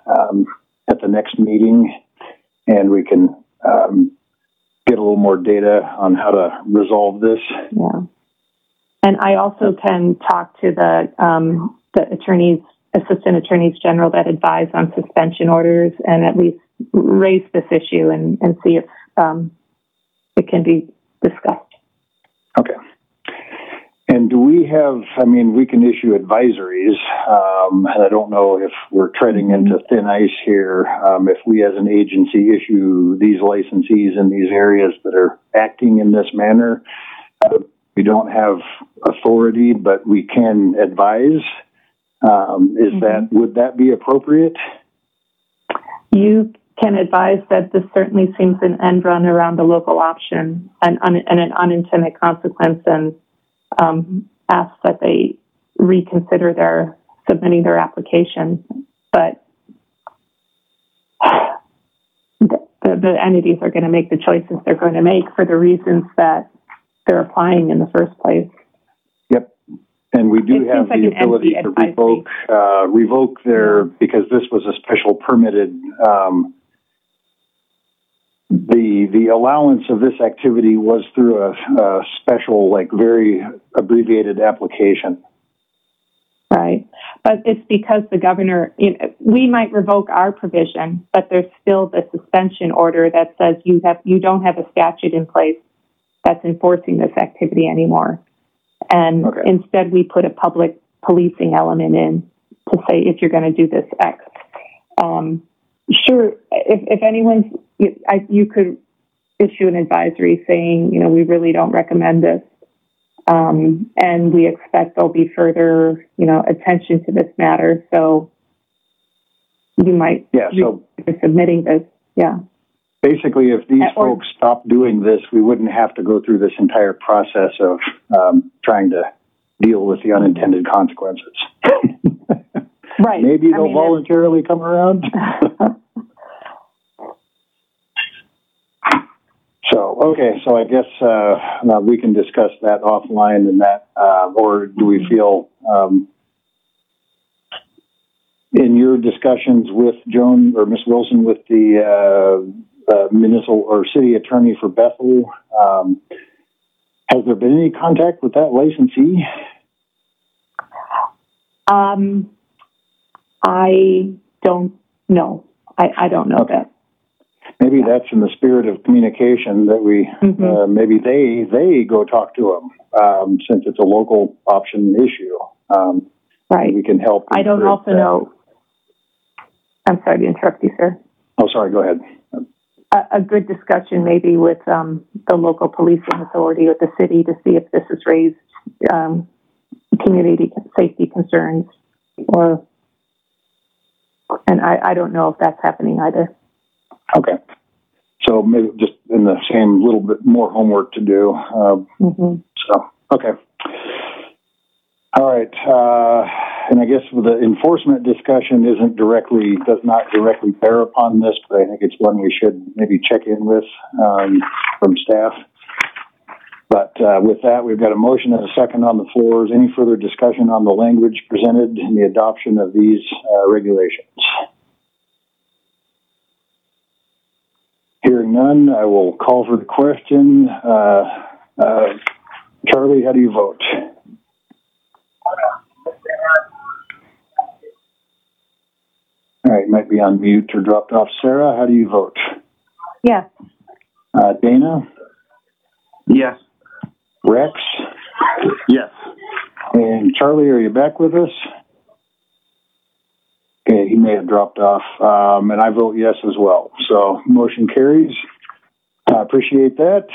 at the next meeting, and we can get a little more data on how to resolve this. Yeah. And I also can talk to the assistant attorneys general that advise on suspension orders and at least raise this issue and see if it can be discussed. Okay. And do we have, we can issue advisories, and I don't know if we're treading into thin ice here, if we as an agency issue these licensees in these areas that are acting in this manner. We don't have authority, but we can advise. Would that be appropriate? You can advise that this certainly seems an end run around the local option and an unintended consequence, and ask that they reconsider submitting their application. But the entities are going to make the choices they're going to make for the reasons that they're applying in the first place. Yep. And we do have the ability to revoke their, because this was a special permitted, the allowance of this activity was through a special, very abbreviated application. Right. But it's because the governor, we might revoke our provision, but there's still the suspension order that says you don't have a statute in place that's enforcing this activity anymore. And instead we put a public policing element in to say, if you're going to do this X. Sure, if anyone's, you could issue an advisory saying, we really don't recommend this. And we expect there'll be further, attention to this matter. So you might be submitting this. Yeah. Basically, if these folks stopped doing this, we wouldn't have to go through this entire process of trying to deal with the unintended consequences. Right. Maybe they'll voluntarily come around. So I guess we can discuss that offline, and that, or do we feel in your discussions with Joan or Ms. Wilson with the municipal or city attorney for Bethel, has there been any contact with that licensee? I don't know. I don't know that. Maybe that's in the spirit of communication that we, maybe they go talk to them, since it's a local option issue. Right. We can help. I don't also know. I'm sorry to interrupt you, sir. Oh, sorry. Go ahead. A good discussion maybe with the local policing authority or the city to see if this has raised community safety concerns, and I don't know if that's happening either. Okay. So maybe just in the same little bit more homework to do. So, okay. All right. And I guess the enforcement discussion does not directly bear upon this, but I think it's one we should maybe check in with from staff. But with that, we've got a motion and a second on the floor. Is any further discussion on the language presented in the adoption of these regulations? Hearing none, I will call for the question. Charlie, how do you vote? All right, might be on mute or dropped off. Sarah, how do you vote? Yes. Dana? Yes. Rex? Yes. And Charlie, are you back with us? Okay, he may have dropped off. And I vote yes as well. So motion carries. I appreciate that.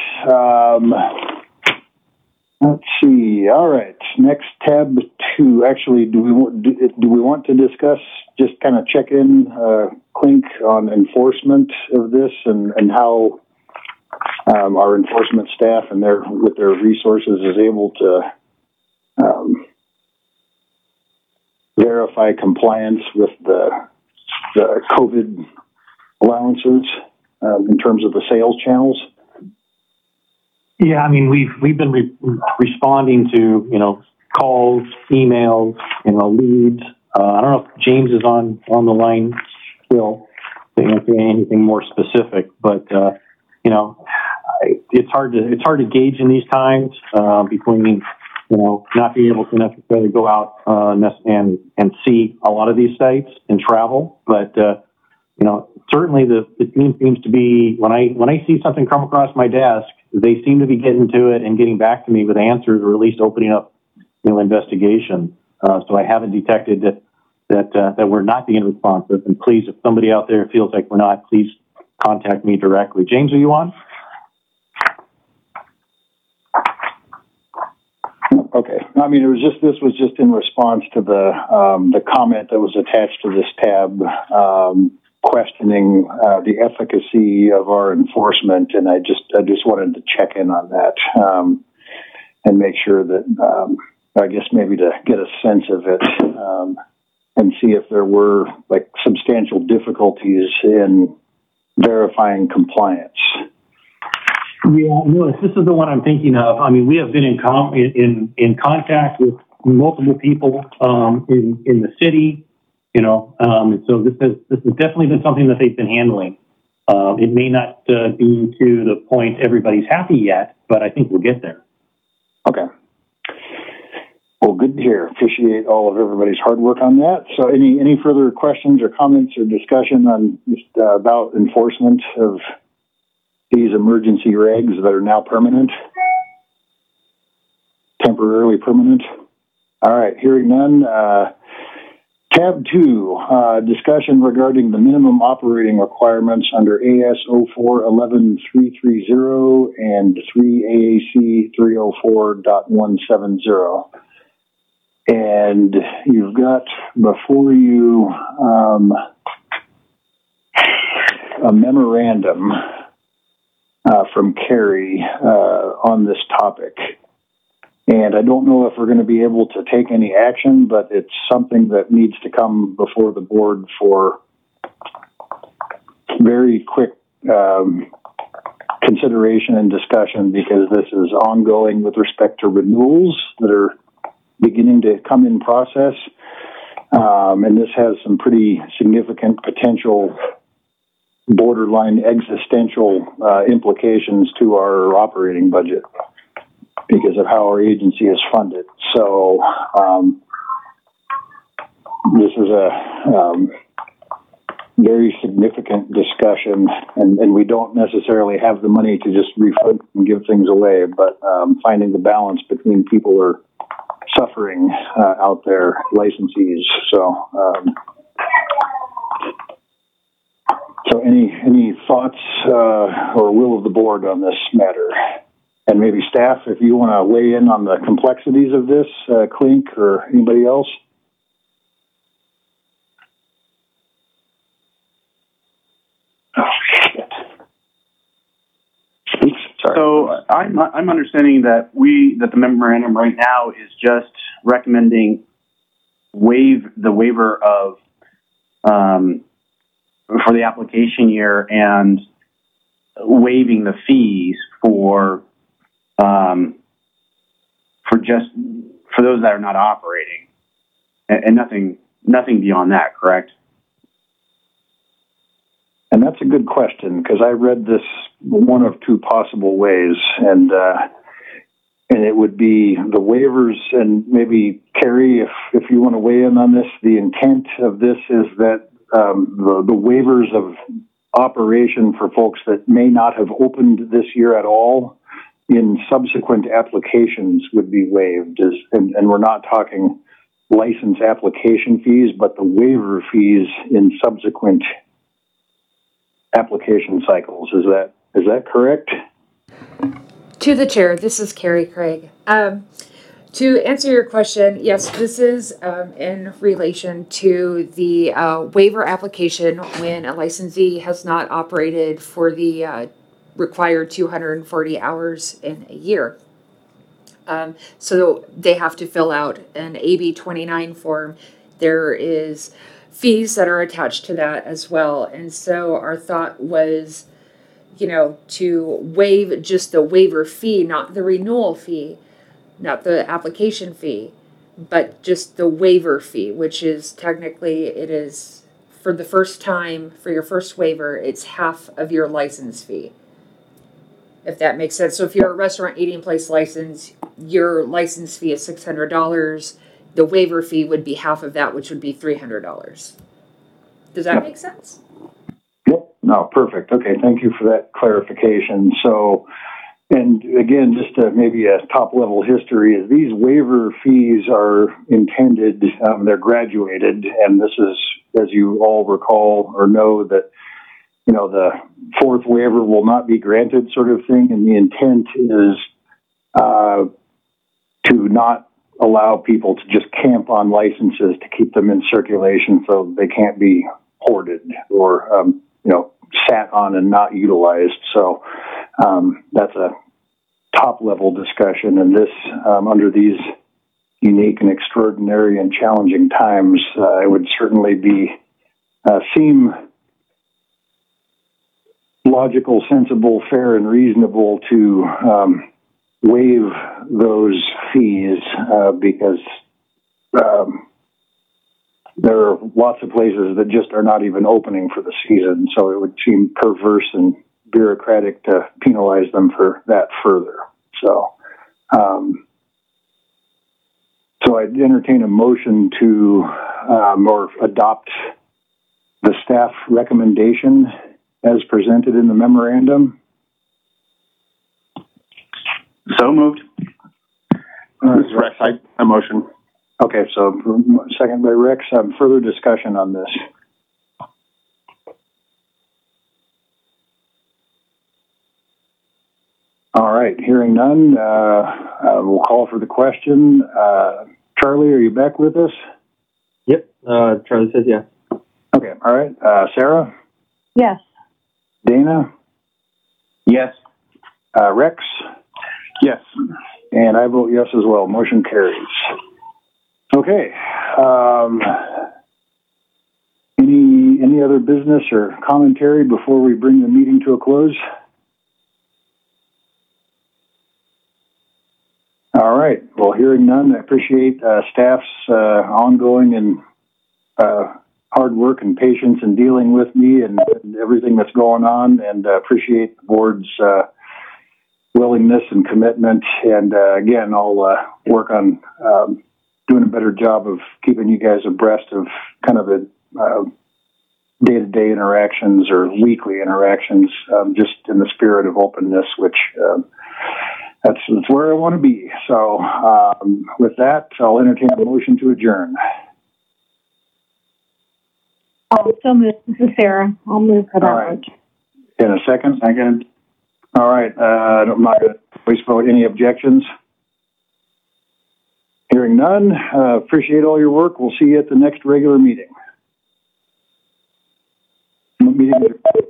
Let's see. All right. Next, tab 2. Actually, do we want to discuss, just kind of check in, Clink, on enforcement of this and how our enforcement staff and with their resources is able to verify compliance with the COVID allowances in terms of the sales channels? Yeah, I mean, we've been responding to, calls, emails, leads. I don't know if James is on the line still to answer anything more specific. But it's hard to gauge in these times between not being able to necessarily go out and see a lot of these sites and travel. But certainly the theme seems to be when I see something come across my desk, they seem to be getting to it and getting back to me with answers, or at least opening up investigation. So I haven't detected that we're not being responsive. And please, if somebody out there feels like we're not, please contact me directly. James, are you on? Okay. I mean, this was just in response to the comment that was attached to this tab, questioning the efficacy of our enforcement, and I just wanted to check in on that and make sure that I guess maybe to get a sense of it and see if there were like substantial difficulties in verifying compliance. Yeah, Lewis, this is the one I'm thinking of. I mean, we have been in contact with multiple people in the city, and so this has definitely been something that they've been handling. It may not be to the point everybody's happy yet, but I think we'll get there. Okay. Well, good to hear. Appreciate all of everybody's hard work on that. So any further questions or comments or discussion on just about enforcement of these emergency regs that are now permanent? Temporarily permanent? All right, hearing none. Tab 2, discussion regarding the minimum operating requirements under AS 04-11330 and 3 AAC 304.170. And you've got before you a memorandum from Carrie on this topic. And I don't know if we're going to be able to take any action, but it's something that needs to come before the board for very quick consideration and discussion, because this is ongoing with respect to renewals that are beginning to come in process. And this has some pretty significant potential borderline existential implications to our operating budget because of how our agency is funded. So this is a very significant discussion, and we don't necessarily have the money to just refund and give things away, but finding the balance between people who are suffering out there, licensees. So any thoughts or will of the board on this matter? And maybe staff, if you want to weigh in on the complexities of this, Clink or anybody else. Oh, shit. Oops, sorry. So I'm understanding that the memorandum right now is just recommending the waiver of for the application year and waiving the fees for those that are not operating, and nothing beyond that, correct? And that's a good question, because I read this one of two possible ways, and it would be the waivers, and maybe Carrie, if you want to weigh in on this, the intent of this is that the waivers of operation for folks that may not have opened this year at all in subsequent applications would be waived. And we're not talking license application fees, but the waiver fees in subsequent application cycles. Is that correct? To the chair, this is Carrie Craig. To answer your question, yes, this is in relation to the waiver application when a licensee has not operated for the required 240 hours in a year. So they have to fill out an AB 29 form. There is fees that are attached to that as well. And so our thought was, to waive just the waiver fee, not the renewal fee, not the application fee, but just the waiver fee, which is technically it is for the first time, for your first waiver, it's half of your license fee. If that makes sense. So if you're a restaurant eating place license, your license fee is $600. The waiver fee would be half of that, which would be $300. Does that make sense? Yep. No, perfect. Okay, thank you for that clarification. So, and again, just maybe a top-level history is these waiver fees are intended, they're graduated, and this is, as you all recall or know, that, you know, the fourth waiver will not be granted sort of thing, and the intent is to not allow people to just camp on licenses to keep them in circulation so they can't be hoarded or, you know, sat on and not utilized. So that's a top-level discussion, and this, under these unique and extraordinary and challenging times, it would certainly seem logical, sensible, fair, and reasonable to waive those fees because there are lots of places that just are not even opening for the season, so it would seem perverse and bureaucratic to penalize them for that further. So, so I'd entertain a motion to or adopt the staff recommendation as presented in the memorandum. So moved. This is Rex. I motion. Okay, so second by Rex. Further discussion on this. All right, hearing none, we'll call for the question. Charlie, are you back with us? Yep, Charlie says yes. Okay, all right. Sarah? Yes. Dana? Yes. Rex? Yes. And I vote yes as well. Motion carries. Okay. Any other business or commentary before we bring the meeting to a close? All right. Well, hearing none, I appreciate staff's ongoing and hard work and patience in dealing with me and everything that's going on, and appreciate the board's willingness and commitment. And again, I'll work on doing a better job of keeping you guys abreast of kind of the day-to-day interactions or weekly interactions, just in the spirit of openness, which that's where I want to be. So with that, I'll entertain a motion to adjourn. So moved. This is Sarah. I'll move for that. All right. In a second? Second. All right. I'm not going to voice vote. Any objections? Hearing none. Appreciate all your work. We'll see you at the next regular meeting. Meeting